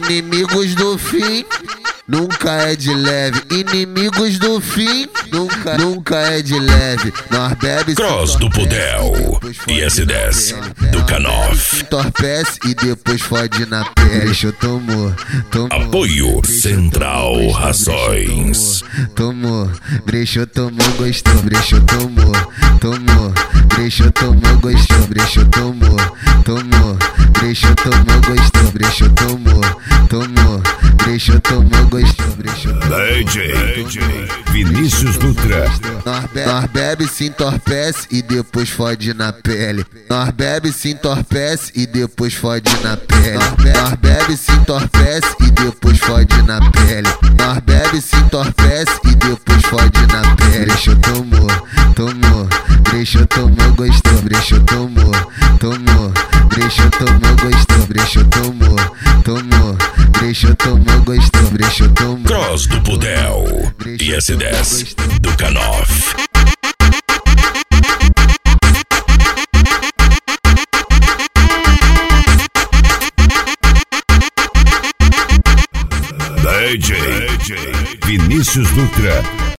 Inimigos do fim nunca é de leve. Inimigos do fim nunca é de leve. Nós bebe Cross do Pudel e S10 do Canoff. Entorpece e depois fode na pele. Deixa eu tomou. Apoio Central Rações. Tomou, brechou, tomou, gostou, brechou, tomou, brechou, tomou, gostou, brechou, tomou, brechou, tomou, gostou, brechou, tomou, brechou, tomou, gostou, brechou, DJ Vinícius Dutra. Nós bebe, se entorpece e depois fode na pele. Nós bebe, se entorpece e depois fode na pele. Nós bebe, se entorpece e depois fode na pele. Nós bebe, se entorpece e depois fode na pele. Brechou, tomou, brechou, tomou, gostou, brechou, tomou, brechou, tomou, gostou, brechou, tomou, brechou, tomou, gostou, brechou, tomou. Cross do Pudel e S10 do Canoff. DJ Vinícius Dutra.